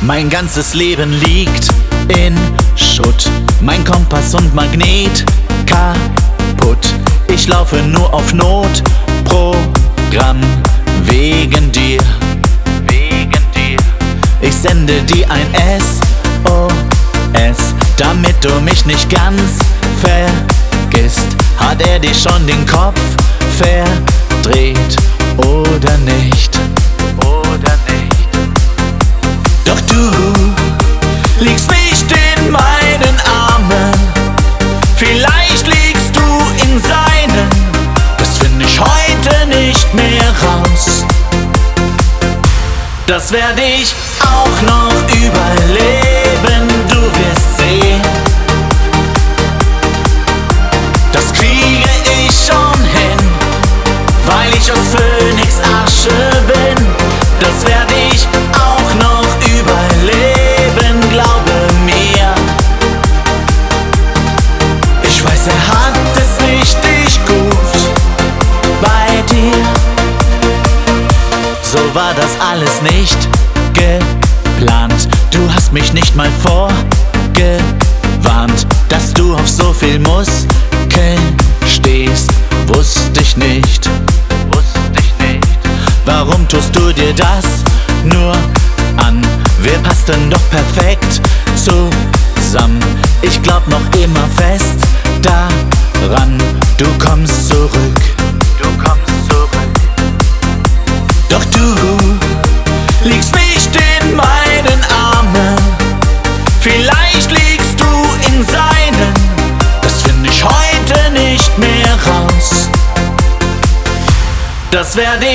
Mein ganzes Leben liegt in Schutt, mein Kompass und Magnet kaputt. Ich laufe nur auf Notprogramm wegen dir. Ich sende dir ein SOS, damit du mich nicht ganz vergisst. Hat er dir schon den Kopf verdreht oder nicht? Doch du liegst nicht in meinen Armen, vielleicht liegst du in seinen. Das finde ich heute nicht mehr raus. Das werde ich auch noch überleben, du wirst sehen. Das kriege ich schon hin, weil ich aus Phönix Asche bin. Das werde ich auch noch überleben, glaube mir. Ich weiß, er hat es richtig gut bei dir. So war das alles nicht geplant. Du hast mich nicht mal vorgewarnt, dass du auf so viel Muskeln stehst. Wusste ich nicht. Warum tust du dir das nur an? Wir passten doch perfekt zusammen. Ich glaub noch immer fest daran, du kommst zurück. Doch du liegst nicht in meinen Armen, vielleicht liegst du in seinen. Das finde ich heute nicht mehr raus. Das werde